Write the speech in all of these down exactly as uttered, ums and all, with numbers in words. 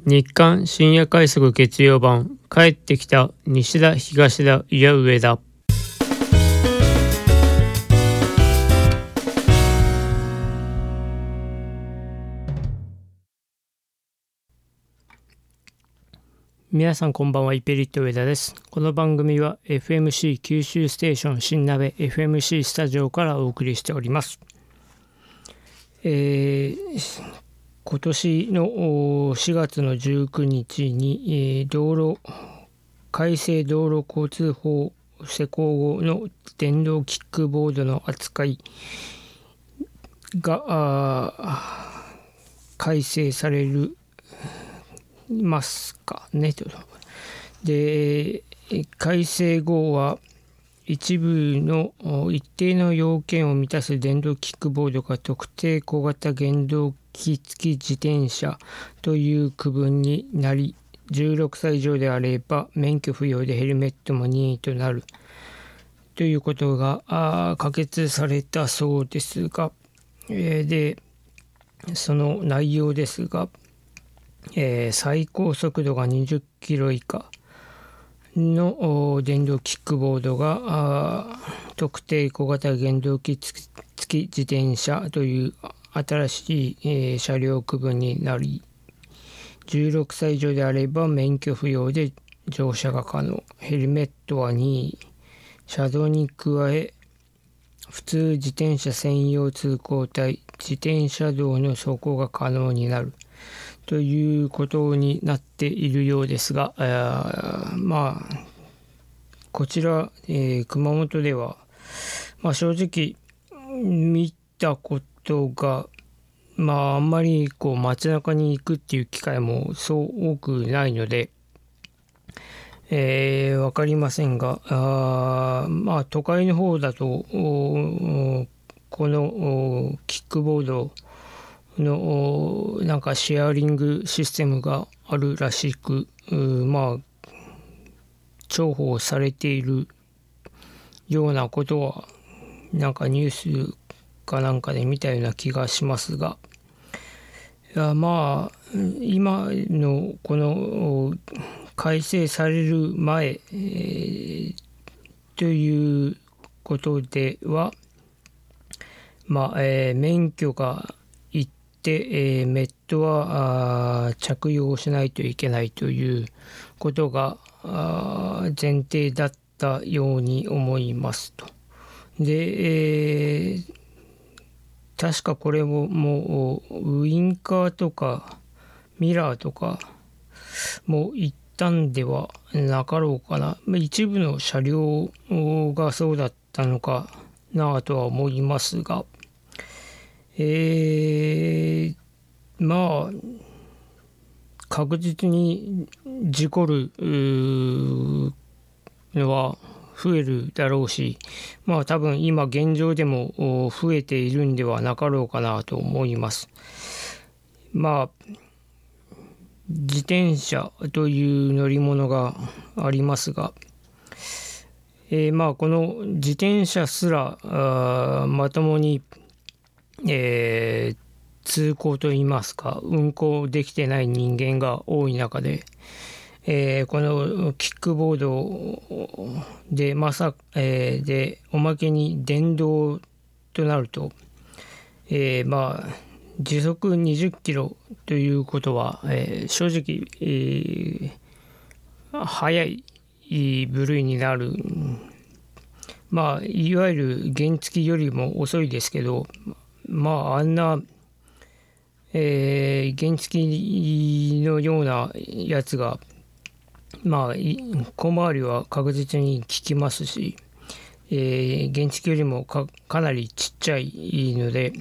日刊深夜快速月曜版、帰ってきた西田東田いや上田。皆さんこんばんは、イペリット上田です。この番組は エフエムシー 九州ステーション新鍋 エフエムシー スタジオからお送りしております。えー、今年のしがつのじゅうくにちに、えー、道路改正道路交通法施行後の電動キックボードの扱いが改正されるますかねと。で、改正後は一部の一定の要件を満たす電動キックボードが特定小型原動機付き自転車という区分になり、じゅうろくさい以上であれば免許不要でヘルメットも任意となるということが可決されたそうですが、えー、でその内容ですが、えー、最高速度がにじゅっキロ以下の電動キックボードが特定小型原動機付き自転車という新しい、えー、車両区分になり、じゅうろくさい以上であれば免許不要で乗車が可能、ヘルメットは任意、車道に加え普通自転車専用通行帯、自転車道の走行が可能になるということになっているようですが、まあこちら、えー、熊本では、まあ、正直見たことがまああんまりこう街中に行くっていう機会もそう多くないので、えー、分かりませんが、あまあ都会の方だとこのキックボードのなんかシェアリングシステムがあるらしく、まあ重宝されているようなことはなんかニュースかなんかで見たような気がしますが、いやまあ今のこの改正される前、えー、ということでは、まあえー、免許がいって、えー、メットは着用しないといけないということが前提だったように思いますと。で、えー、確かこれももうウインカーとかミラーとかも一旦ではなかろうかな、一部の車両がそうだったのかなとは思いますが、えー、まあ確実に事故るのは増えるだろうし、まあ多分今現状でも増えているんではなかろうかなと思います。まあ自転車という乗り物がありますが、えー、まあこの自転車すらまともに、えー、通行といいますか運行できてない人間が多い中で、えー、このキックボードでまさ、えー、でおまけに電動となると、えー、まあ時速にじゅっキロということは、えー、正直、えー、速い部類になる、まあいわゆる原付よりも遅いですけど、まああんな、えー、原付のようなやつがまあ小回りは確実に効きますし、えー、原付よりも か, かなりちっちゃいので、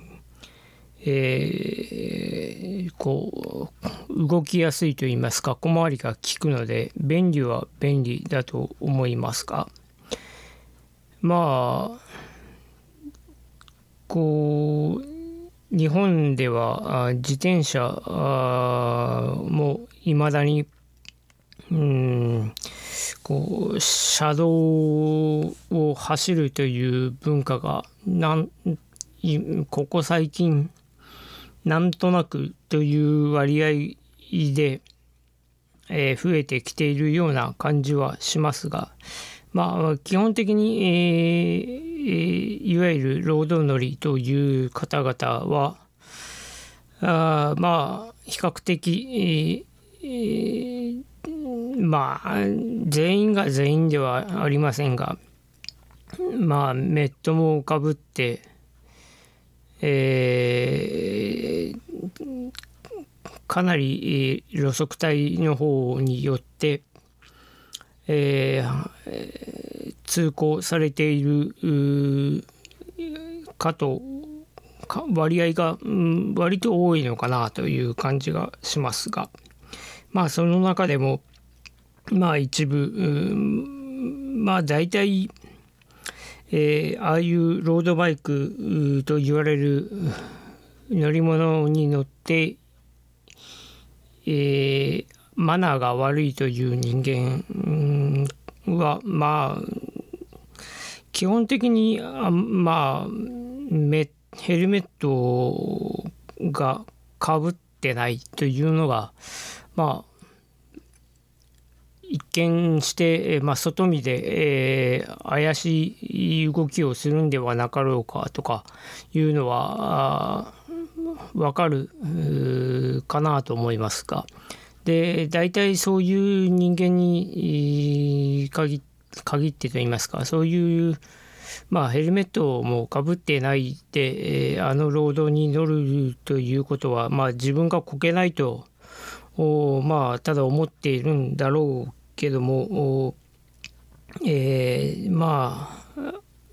えー、こう動きやすいといいますか小回りが効くので便利は便利だと思いますが、まあこう日本では自転車もいまだにうんこう車道を走るという文化がなんここ最近なんとなくという割合で、えー、増えてきているような感じはしますが、まあ、基本的に、えー、いわゆる労働乗りという方々は、あまあ、比較的、えー、まあ、全員が全員ではありませんが、まあ、メットもかぶって、えー、かなり路側帯の方によって、えー、通行されているかと割合が、うん、割と多いのかなという感じがしますが、まあその中でもまあ一部、うん、まあ大体、えー、ああいうロードバイクと言われる乗り物に乗って、えー、マナーが悪いという人間はまあ基本的にあまあめヘルメットがかぶってないというのがまあ一見して、まあ、外見で、えー、怪しい動きをするんではなかろうかとかいうのはわかるかなと思いますが、で大体そういう人間に限限ってといいますか、そういうまあヘルメットもかぶってないで、えー、あのロードに乗るということは、まあ、自分がこけないとまあただ思っているんだろうけども、えー、まあ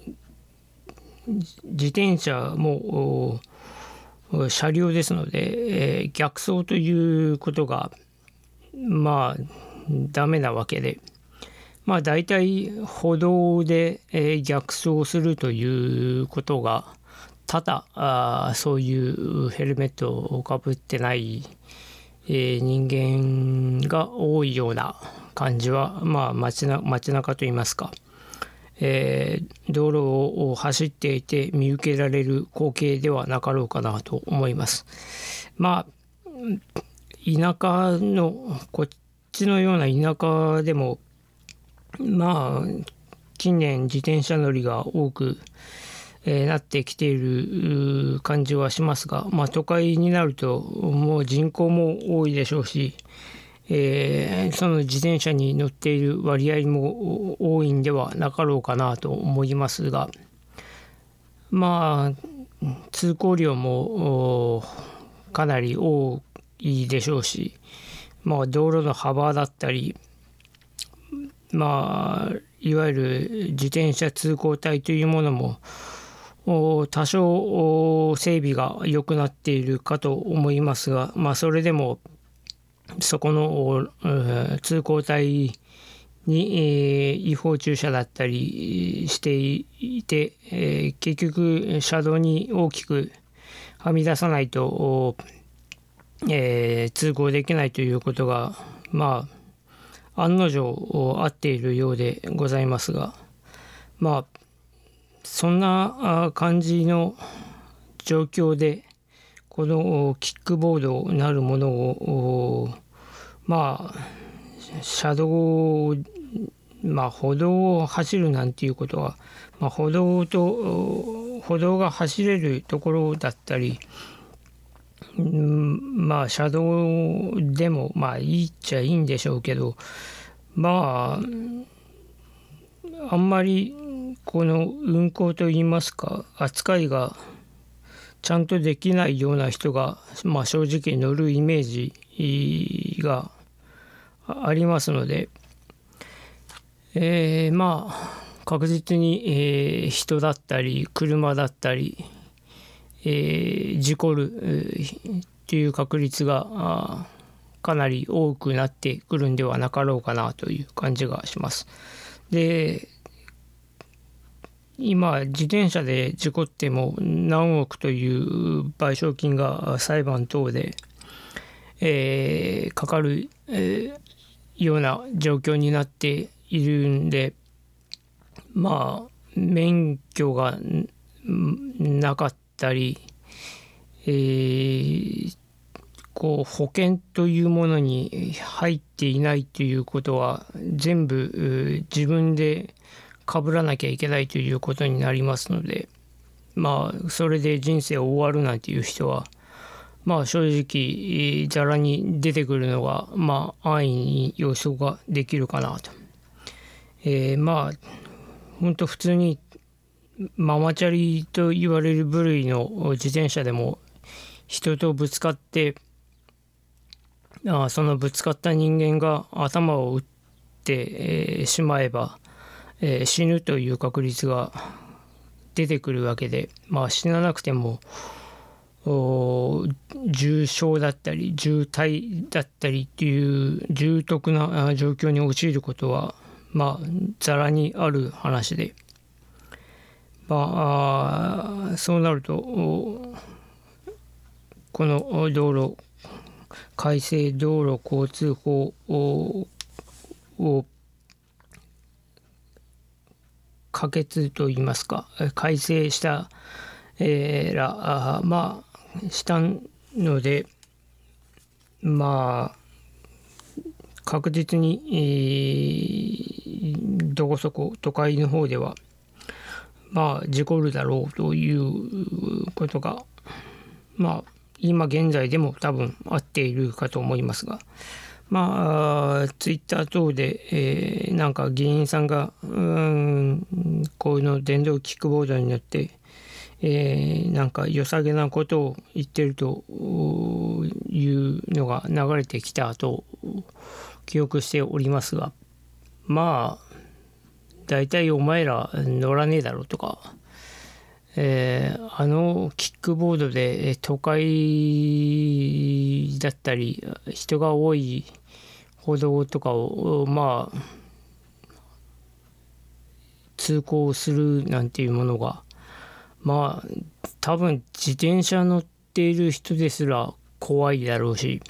自転車も車両ですので、えー、逆走ということがまあダメなわけで、まあ大体歩道で、えー、逆走するということがただあそういうヘルメットをかぶってないえー、人間が多いような感じは、まあ、街な、街中といいますか、えー、道路を走っていて見受けられる光景ではなかろうかなと思います。まあ田舎のこっちのような田舎でもまあ近年自転車乗りが多くえー、なってきている感じはしますが、まあ、都会になるともう人口も多いでしょうし、えー、その自転車に乗っている割合も多いんではなかろうかなと思いますが、まあ通行量もかなり多いでしょうし、まあ、道路の幅だったり、まあいわゆる自転車通行帯というものも多少整備が良くなっているかと思いますが、まあ、それでもそこの通行帯に違法駐車だったりしていて、結局車道に大きくはみ出さないと通行できないということがまあ案の定あっているようでございますが、まあそんな感じの状況でこのキックボードなるものをまあ車道まあ歩道を走るなんていうことは、まあ、歩道と歩道が走れるところだったり、まあ車道でもまあいいっちゃいいんでしょうけど、まああんまりこの運行といいますか扱いがちゃんとできないような人が、まあ、正直乗るイメージがありますので、えー、まあ確実に、えー、人だったり車だったり、えー、事故る、えー、という確率がかなり多くなってくるんではなかろうかなという感じがします。で今自転車で事故っても何億という賠償金が裁判等で、えー、かかる、えー、ような状況になっているんで、まあ免許がなかったり、えー、 こう保険というものに入っていないということは全部自分で被らなきゃいけないということになりますので、まあそれで人生終わるなんていう人はまあ正直ざらに出てくるのがまあ安易に予想ができるかなと。えー、まあ本当普通にママチャリと言われる部類の自転車でも人とぶつかってあそのぶつかった人間が頭を打って、えー、しまえば、えー、死ぬという確率が出てくるわけで、まあ、死ななくても重傷だったり重体だったりっていう重篤な状況に陥ることはまあざらにある話で、まあそうなるとこの道路改正道路交通法を可決といいますか改正した、えー、らまあしたのでまあ確実に、えー、どこそこ都会の方ではまあ事故るだろうということがまあ今現在でも多分合っているかと思いますが、まあツイッター等で、えー、なんか議員さんがうーんこの電動キックボードに乗って、えー、なんか良さげなことを言ってるというのが流れてきたと記憶しておりますが、まあ大体お前ら乗らねえだろうとか、えー、あのキックボードで都会だったり人が多い歩道とかをまあ通行するなんていうものがまあ多分自転車乗っている人ですら怖いだろうし、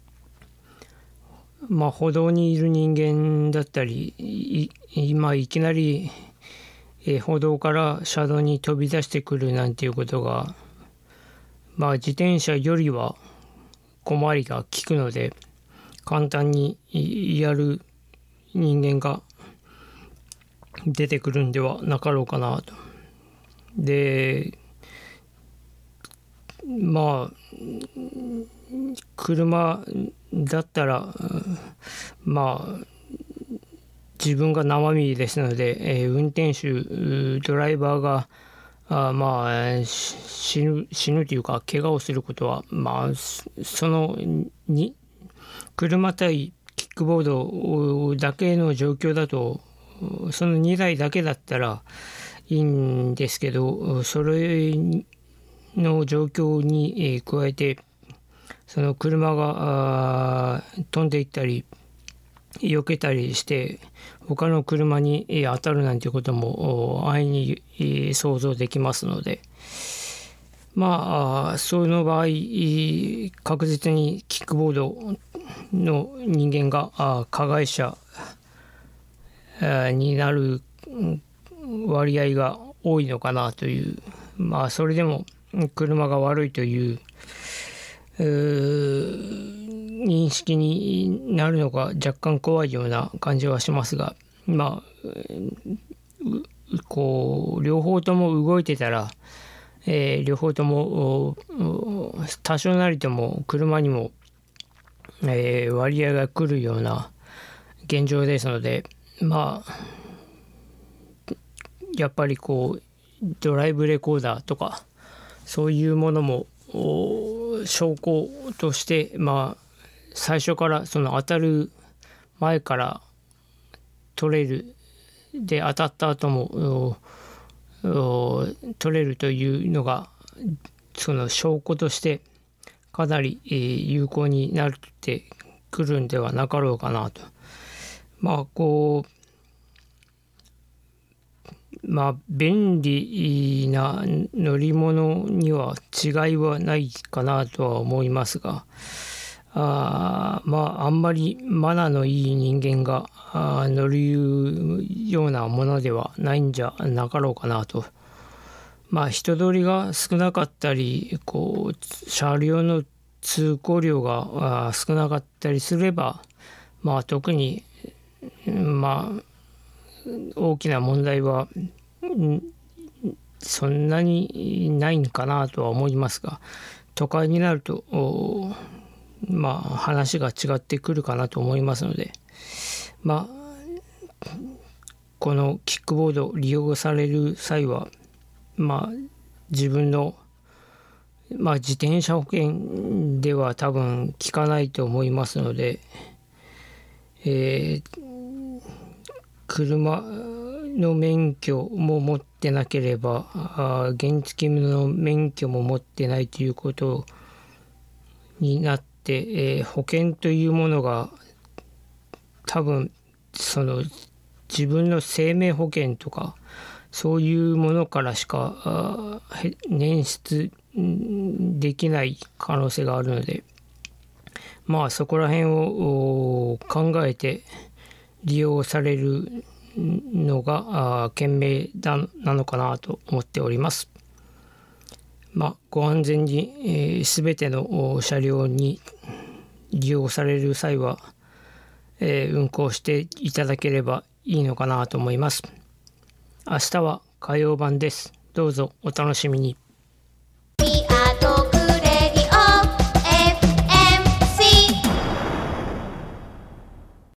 まあ歩道にいる人間だったり今いきなりえー、歩道から車道に飛び出してくるなんていうことがまあ自転車よりは小回りが利くので簡単にやる人間が出てくるんではなかろうかなと。でまあ車だったらまあ自分が生身ですので、えー、運転手ドライバーがあまあ死ぬ死ぬというか怪我をすることはまあそのに車対キックボードだけの状況だとそのにだいだけだったらいいんですけど、それの状況に加えてその車が飛んでいったり避けたりして他の車に当たるなんていうことも安易に想像できますので、まあその場合確実にキックボードの人間が加害者になる割合が多いのかなという、まあそれでも車が悪いという認識になるのが若干怖いような感じはしますが、まあこう両方とも動いてたら、えー、両方とも多少なりとも車にも、えー、割合が来るような現状ですので、まあやっぱりこうドライブレコーダーとかそういうものも証拠としてまあ最初からその当たる前から取れるで当たった後も取れるというのがその証拠としてかなり有効になってくるんではなかろうかなと。まあこうまあ便利な乗り物には違いはないかなとは思いますが、あまああんまりマナーのいい人間が乗るようなものではないんじゃなかろうかなと。まあ人通りが少なかったりこう車両の通行量が少なかったりすれば、まあ、特に、まあ、大きな問題はそんなにないんかなとは思いますが、都会になるとまあ話が違ってくるかなと思いますので、まあこのキックボードを利用される際は、まあ自分のまあ自転車保険では多分効かないと思いますので、えー、車の免許も持ってなければ、あ原付の免許も持ってないということになって、えー、保険というものが多分その自分の生命保険とかそういうものからしか捻出できない可能性があるので、まあそこら辺を考えて利用されるのが賢明なのかなと思っております。まあ、ご安全に、えー、全ての車両に利用される際は、えー、運行していただければいいのかなと思います。明日は火曜版です。どうぞお楽しみに。